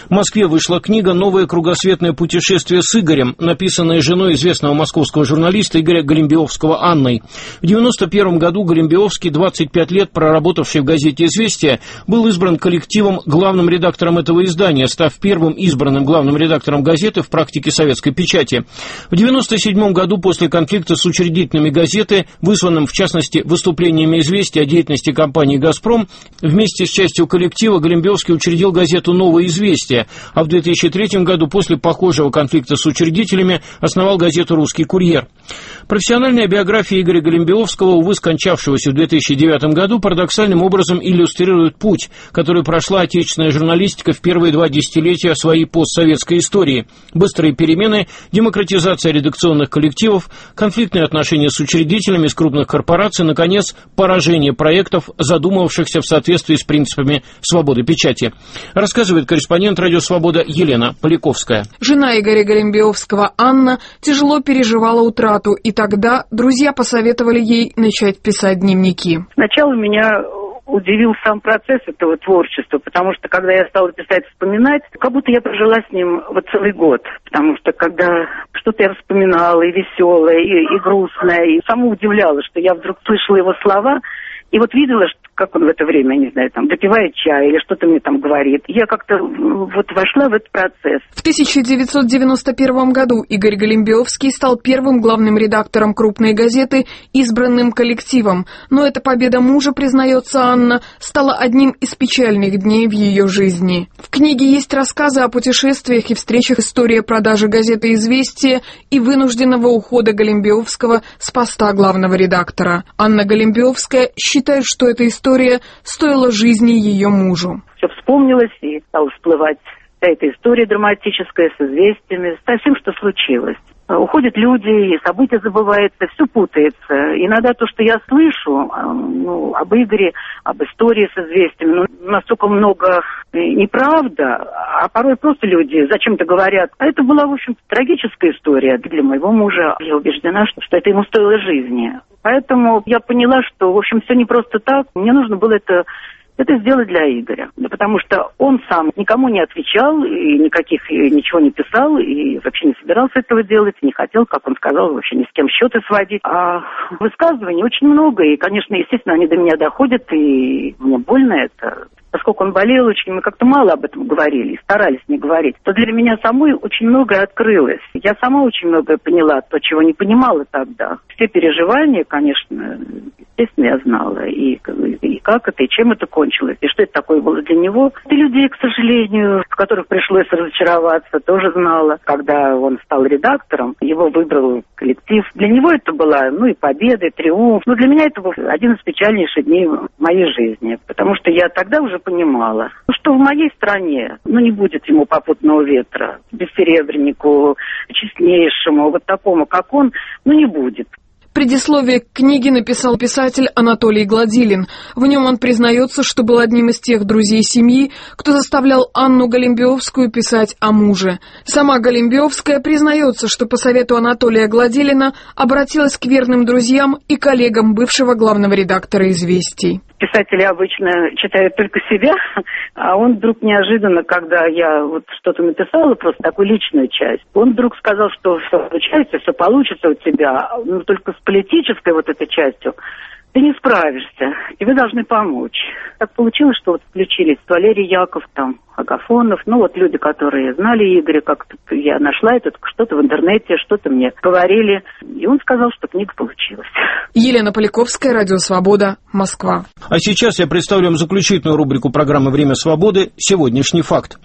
В Москве вышла книга «Новое кругосветное путешествие с Игорем», написанная женой известного московского журналиста Игоря Голембиовского Анной. В 1991 году Голембиовский, 25 лет проработавший в газете «Известия», был избран коллективом главным редактором этого издания, став первым избранным главным редактором газеты в практике советской печати. В 1997 году после конфликта с учредителями газеты, вызванным в частности выступлениями «Известия» о деятельности компании «Газпром», вместе с частью коллектива Голембиовский учредил газету «Новое известие», а в 2003 году после похожего конфликта с учредителями основал газету «Русский курьер». Профессиональная биография Игоря Голембиовского, увы, скончавшегося в 2009 году, парадоксальным образом иллюстрирует путь, который прошла отечественная журналистика в первые 2 десятилетия своей постсоветской истории. Быстрые перемены, демократизация редакционных коллективов, конфликтные отношения с учредителями из крупных корпораций, наконец, поражение проектов, задумывавшихся в соответствии с принципами свободы печати. Рассказывает корреспондент «Радио Свобода» Елена Поляковская. Жена Игоря Голембиовского Анна тяжело переживала утрату, и тогда друзья посоветовали ей начать писать дневники. Сначала меня удивил сам процесс этого творчества, потому что когда я стала писать, вспоминать, как будто я прожила с ним вот целый год. Потому что когда что-то я вспоминала, и веселое, и грустное, и сама удивлялась, что я вдруг слышала его слова, и вот видела, что, как он в это время, не знаю, там, допивает чай или что-то мне там говорит. Я как-то вот вошла в этот процесс. В 1991 году Игорь Голембиовский стал первым главным редактором крупной газеты, избранным коллективом. Но эта победа мужа, признается Анна, стала одним из печальных дней в ее жизни. В книге есть рассказы о путешествиях и встречах, история продажи газеты «Известия» и вынужденного ухода Голембиовского с поста главного редактора. Анна Голембиовская считает, что эта история стоила жизни ее мужу. Все вспомнилось и стала всплывать вся эта история драматическая с «Известиями», со всем, что случилось. Уходят люди, и события забываются, все путается. Иногда то, что я слышу об Игоре, об истории с «Известиями», настолько много неправда, а порой просто люди зачем-то говорят. А это была, в общем-то, трагическая история для моего мужа. Я убеждена, что это ему стоило жизни. Поэтому я поняла, что, в общем, все не просто так. Мне нужно было это сделать для Игоря. Да, потому что он сам никому не отвечал, и ничего не писал, и вообще не собирался этого делать, не хотел, как он сказал, вообще ни с кем счеты сводить. А высказываний очень много, и, конечно, естественно, они до меня доходят, и мне больно это. Поскольку он болел очень, мы как-то мало об этом говорили и старались не говорить, то для меня самой очень многое открылось. Я сама очень многое поняла, то, чего не понимала тогда. Все переживания, конечно, естественно, я знала. И как это, и чем это кончилось, и что это такое было для него. И людей, к сожалению, в которых пришлось разочароваться, тоже знала. Когда он стал редактором, его выбрал коллектив. Для него это была, и победа, и триумф. Но для меня это был один из печальнейших дней моей жизни. Потому что я тогда уже понимала, что в моей стране, не будет ему попутного ветра, бессеребреннику, честнейшему, вот такому, как он, не будет. Предисловие к книге написал писатель Анатолий Гладилин. В нем он признается, что был одним из тех друзей семьи, кто заставлял Анну Голембиовскую писать о муже. Сама Голембиовская признается, что по совету Анатолия Гладилина обратилась к верным друзьям и коллегам бывшего главного редактора «Известий». Писатели обычно читают только себя, а он вдруг неожиданно, когда я что-то написала, просто такую личную часть, он вдруг сказал, что все получается, все получится у тебя, но только с политической этой частью ты не справишься, тебе должны помочь. Так получилось, что включились Валерий Яков, Агафонов, люди, которые знали Игоря, как-то я нашла это, что-то в интернете, что-то мне говорили, и он сказал, что книга получилась. Елена Поляковская, Радио Свобода, Москва. А сейчас я представлю вам заключительную рубрику программы «Время свободы» «Сегодняшний факт».